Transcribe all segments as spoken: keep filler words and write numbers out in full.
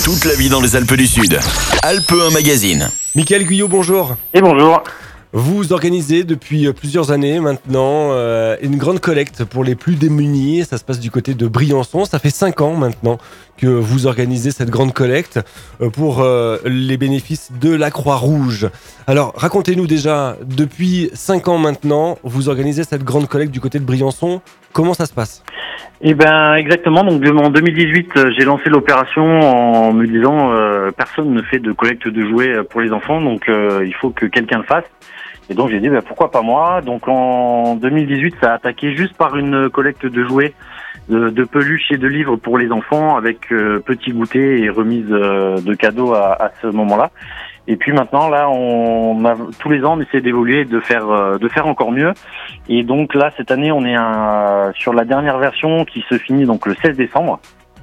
Toute la vie dans les Alpes du Sud. Alpes un magazine. Michael Guyot, bonjour. Et bonjour. Vous organisez depuis plusieurs années maintenant euh, une grande collecte pour les plus démunis. Ça se passe du côté de Briançon. Ça fait cinq ans maintenant que vous organisez cette grande collecte euh, pour euh, les bénéfices de la Croix-Rouge. Alors, racontez-nous déjà, depuis cinq ans maintenant, vous organisez cette grande collecte du côté de Briançon. Comment ça se passe ? Eh ben exactement. Donc en deux mille dix-huit, j'ai lancé l'opération en me disant euh, personne ne fait de collecte de jouets pour les enfants, donc euh, il faut que quelqu'un le fasse. Et donc j'ai dit bah, pourquoi pas moi. Donc en deux mille dix-huit, ça a attaqué juste par une collecte de jouets, de, de peluches et de livres pour les enfants, avec euh, petits goûters et remise euh, de cadeaux à, à ce moment-là. Et puis maintenant, là, on a, tous les ans, on essaie d'évoluer, de faire, euh, de faire encore mieux. Et donc là, cette année, on est un, sur la dernière version qui se finit donc le seize décembre.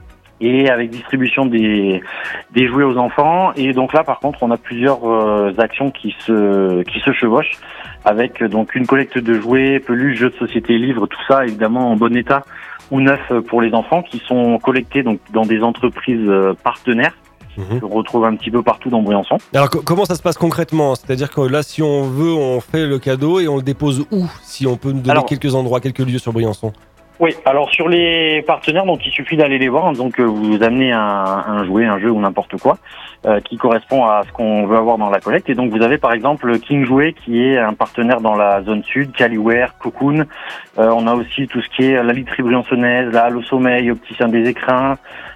Et avec distribution des, des jouets aux enfants. Et donc là, par contre, on a plusieurs euh, actions qui se, qui se chevauchent, avec donc une collecte de jouets, peluches, jeux de société, livres, tout ça évidemment en bon état ou neuf pour les enfants, qui sont collectés donc dans des entreprises partenaires. Mmh. On retrouve un petit peu partout dans Briançon. Alors co- comment ça se passe concrètement ? C'est-à-dire que là, si on veut, on fait le cadeau et on le dépose où ? Si on peut nous donner alors, quelques endroits, quelques lieux sur Briançon. Oui, alors sur les partenaires, donc il suffit d'aller les voir. Donc vous amenez un, un jouet, un jeu ou n'importe quoi euh, qui correspond à ce qu'on veut avoir dans la collecte. Et donc vous avez par exemple King Jouet qui est un partenaire dans la zone sud, Caliware, Cocoon. Euh, on a aussi tout ce qui est la literie briançonnaise, la Halle au Sommeil, Opticien des Écrins.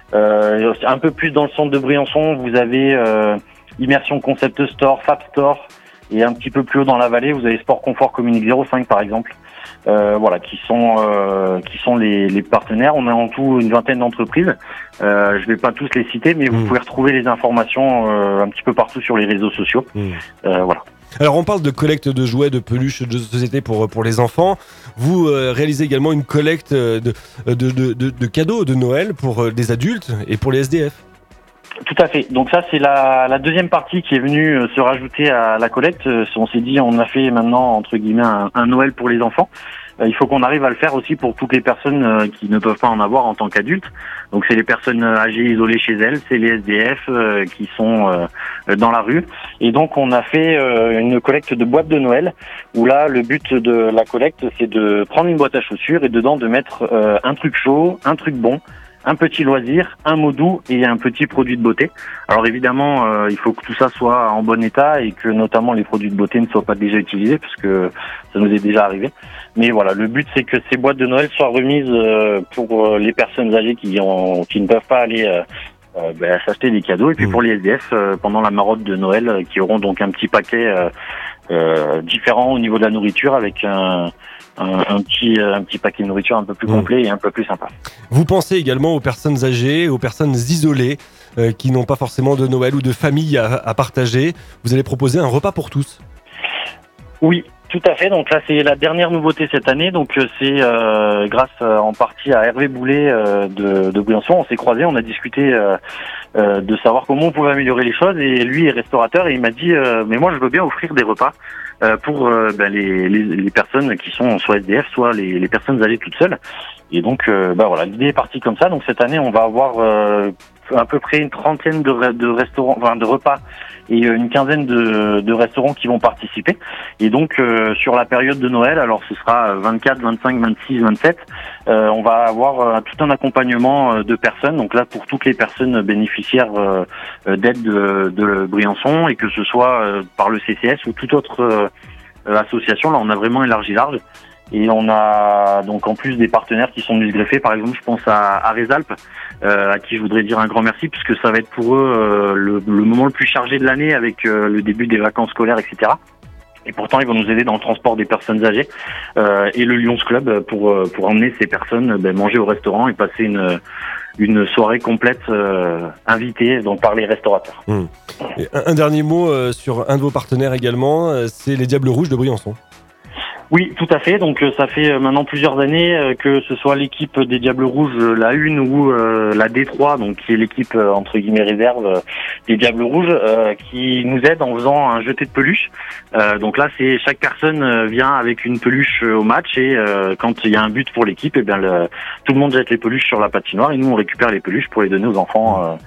Euh, un peu plus dans le centre de Briançon, vous avez euh, Immersion Concept Store, Fab Store. Et un petit peu plus haut dans la vallée, vous avez Sport Confort Communique zéro cinq par exemple. Euh, voilà, qui sont euh, qui sont les, les partenaires. On a en tout une vingtaine d'entreprises. Euh, je vais pas tous les citer, mais mmh. vous pouvez retrouver les informations euh, un petit peu partout sur les réseaux sociaux. Mmh. Euh, voilà. Alors on parle de collecte de jouets, de peluches, de société pour pour les enfants. Vous euh, réalisez également une collecte de de, de de de cadeaux de Noël pour des adultes et pour les S D F. Tout à fait. Donc ça, c'est la, la deuxième partie qui est venue se rajouter à la collecte. On s'est dit, on a fait maintenant, entre guillemets, un, un Noël pour les enfants. Il faut qu'on arrive à le faire aussi pour toutes les personnes qui ne peuvent pas en avoir en tant qu'adultes. Donc c'est les personnes âgées isolées chez elles, c'est les S D F euh, qui sont euh, dans la rue. Et donc on a fait euh, une collecte de boîtes de Noël, où là, le but de la collecte, c'est de prendre une boîte à chaussures et dedans de mettre euh, un truc chaud, un truc bon, un petit loisir, un mot doux et un petit produit de beauté. Alors évidemment, euh, il faut que tout ça soit en bon état et que notamment les produits de beauté ne soient pas déjà utilisés, parce que ça nous est déjà arrivé. Mais voilà, le but c'est que ces boîtes de Noël soient remises euh, pour les personnes âgées qui, ont, qui ne peuvent pas aller euh, euh, ben, s'acheter des cadeaux, et puis mmh. pour les S D F euh, pendant la maraude de Noël, euh, qui auront donc un petit paquet euh, euh, différent au niveau de la nourriture, avec un Un, un petit un petit paquet de nourriture un peu plus complet mmh. et un peu plus sympa. Vous pensez également aux personnes âgées, aux personnes isolées euh, qui n'ont pas forcément de Noël ou de famille à, à partager. Vous allez proposer un repas pour tous. Oui, tout à fait. Donc là, c'est la dernière nouveauté cette année. Donc c'est euh, grâce euh, en partie à Hervé Boulet euh, de, de Briançon. On s'est croisés, on a discuté euh, euh, de savoir comment on pouvait améliorer les choses. Et lui est restaurateur et il m'a dit euh, mais moi je veux bien offrir des repas euh, pour euh, ben, les, les, les personnes qui sont soit S D F, soit les, les personnes âgées toutes seules. Et donc euh, bah voilà, l'idée est partie comme ça. Donc cette année, on va avoir euh, à peu près une trentaine de, de restaurants, enfin de repas, et une quinzaine de, de restaurants qui vont participer. Et donc euh, sur la période de Noël, alors ce sera vingt-quatre, vingt-cinq, vingt-six, vingt-sept, euh, on va avoir euh, tout un accompagnement euh, de personnes. Donc là, pour toutes les personnes bénéficiaires euh, d'aide de, de Briançon, et que ce soit euh, par le C C S ou toute autre euh, association, là on a vraiment élargi large. Et on a donc en plus des partenaires qui sont venus se greffer. Par exemple, je pense à, à Résalpes, euh, à qui je voudrais dire un grand merci, puisque ça va être pour eux euh, le, le moment le plus chargé de l'année, avec euh, le début des vacances scolaires, et cetera. Et pourtant, ils vont nous aider dans le transport des personnes âgées, euh, et le Lions Club pour pour emmener ces personnes ben, manger au restaurant et passer une une soirée complète euh, invitée donc par les restaurateurs. Mmh. Et un, un dernier mot euh, sur un de vos partenaires également, euh, c'est les Diables Rouges de Briançon. Oui, tout à fait. Donc ça fait maintenant plusieurs années que ce soit l'équipe des Diables Rouges, la une, ou euh, la D trois, donc qui est l'équipe euh, entre guillemets réserve des Diables Rouges, euh, qui nous aide en faisant un jeté de peluche. Euh, donc là, c'est chaque personne vient avec une peluche au match, et euh, quand il y a un but pour l'équipe, et bien le, tout le monde jette les peluches sur la patinoire, et nous on récupère les peluches pour les donner aux enfants. Euh,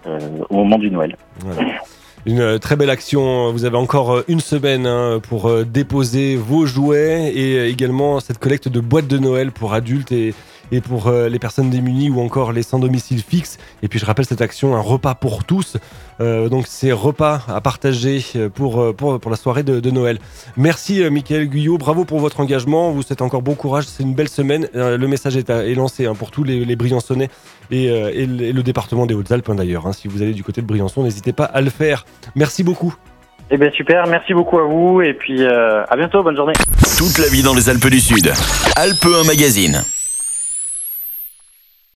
euh, au moment du Noël. Voilà. Une euh, très belle action. Vous avez encore euh, une semaine hein, pour euh, déposer vos jouets et euh, également cette collecte de boîtes de Noël pour adultes et, et pour euh, les personnes démunies ou encore les sans domicile fixe. Et puis je rappelle cette action, un repas pour tous. Euh, donc c'est repas à partager pour, pour, pour la soirée de, de Noël. Merci euh, Mickaël Guyot, bravo pour votre engagement. Vous souhaite encore bon courage, c'est une belle semaine. Euh, le message est, à, est lancé hein, pour tous les, les Briançonnais et, euh, et, le, et le département des Hautes-Alpes hein, d'ailleurs. Hein. Si vous allez du côté de Briançon, n'hésitez pas à le faire. Merci beaucoup. Eh bien super, merci beaucoup à vous et puis euh, à bientôt, bonne journée. Toute la vie dans les Alpes du Sud. Alpe un Magazine.